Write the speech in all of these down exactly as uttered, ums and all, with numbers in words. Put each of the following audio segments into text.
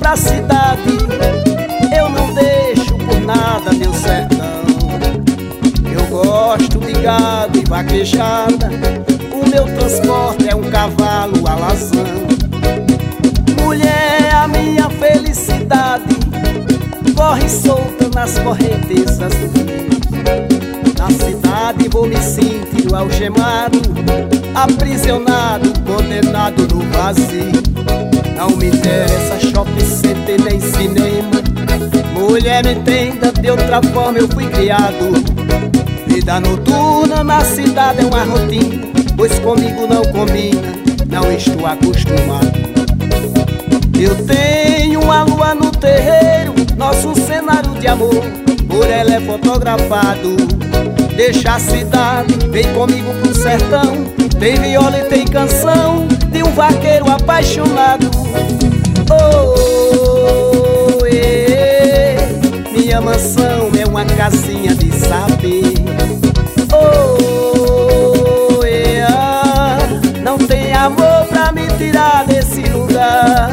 pra cidade, eu não deixo por nada meu sertão. Eu gosto de gado e vaquejada, o meu transporte é um cavalo alazão. Mulher, a minha felicidade corre solta nas correntezas do rio. Na cidade vou me sentir algemado, aprisionado, condenado no vazio. Não me interessa shopping center nem cinema, mulher me entenda, de outra forma eu fui criado. Vida noturna na cidade é uma rotina, pois comigo não combina, não estou acostumado. Eu tenho uma lua no terreiro, nosso cenário de amor, por ela é fotografado. Deixa a cidade, vem comigo pro sertão, tem viola e tem canção de um vaqueiro apaixonado. Oh, eh, minha mansão é uma casinha de saber. Oh, eh, ah, não tem amor pra me tirar desse lugar.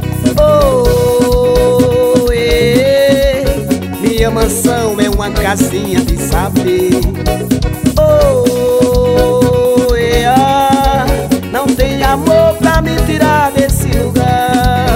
Oh, eh, minha mansão é uma casinha de saber. Oh, eh, ah, não tem amor pra me tirar desse lugar.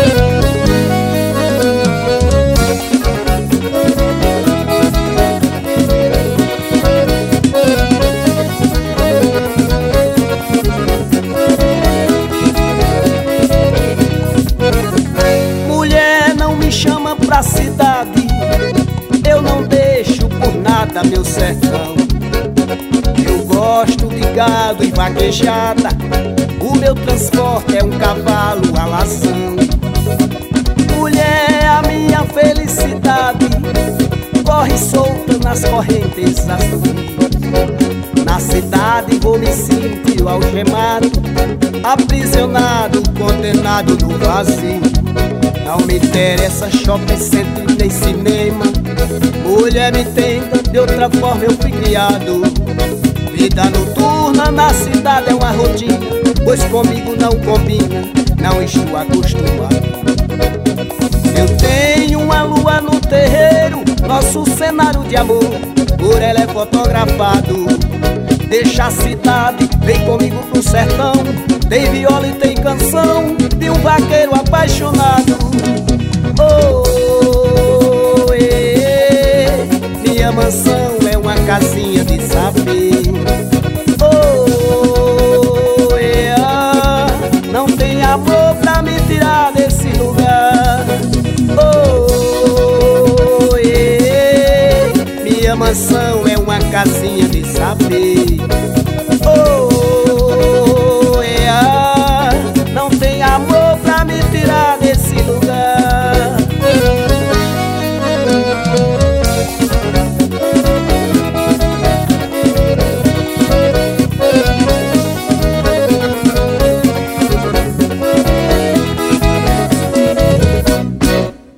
Mulher, não me chama pra cidade, eu não deixo por nada meu sertão. Eu gosto de gado e vaquejada, o meu transporte é um cavalo alazão. Mulher, a minha felicidade corre solta nas correntezas do rio. Na cidade vou me sentir algemado, aprisionado, condenado no vazio. Não me interessa shopping center nem cinema, mulher me entenda, de outra forma eu fui criado. Vida noturna na cidade é uma rotina, pois comigo não combina, não estou acostumado. Eu tenho uma lua no terreiro, nosso cenário de amor, por ela é fotografado. Deixa a cidade, vem comigo pro sertão, tem viola e tem canção de um vaqueiro apaixonado. Oh, eh, minha mansão é uma casinha de saber. Oh, eh, ah, não tem amor pra me tirar desse lugar. Oh, eh, minha mansão é uma casinha de saber.